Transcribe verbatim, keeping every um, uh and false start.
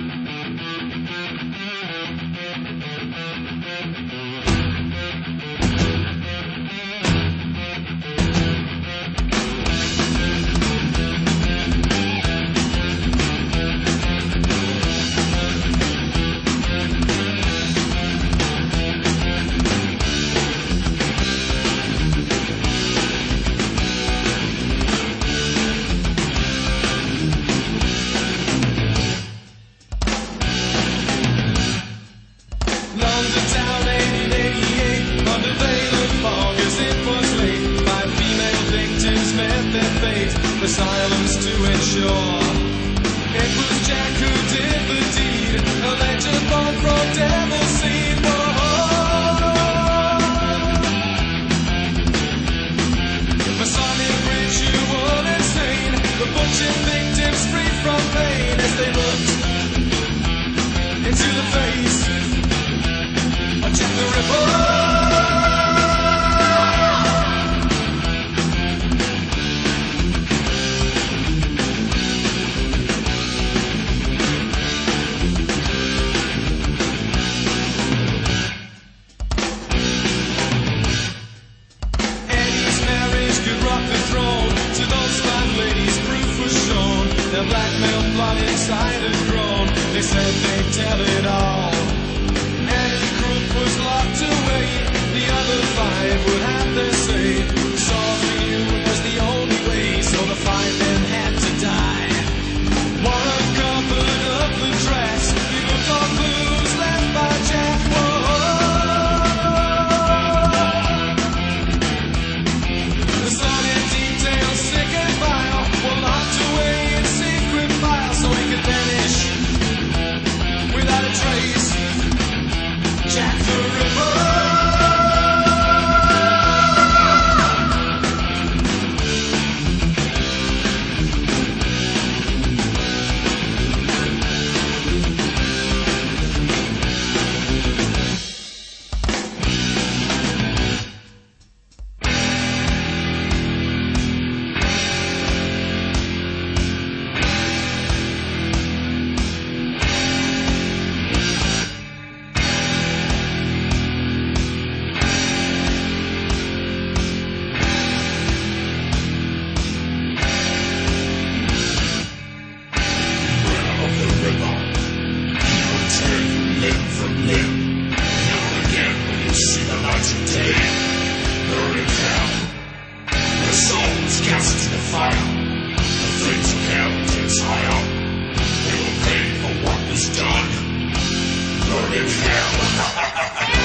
The silence to ensure it was Jack who did the deed, a legend born from Devil's Seed. Masonic ritual insane, the butchered victims free from pain as they looked into the face of Jack the Ripper. The blackmail plot inside had grown. They said they'd tell it all. Eddie Crook was locked away. The other five would have their say. Saw you was the only way, so the five men had to die. One uncovered up the tracks. He looked on clues left by Jack. Whoa. The solid details, sick and vile, were locked away in secret files so he could vanish without a trace. Jack the Ripper. Burn in hell.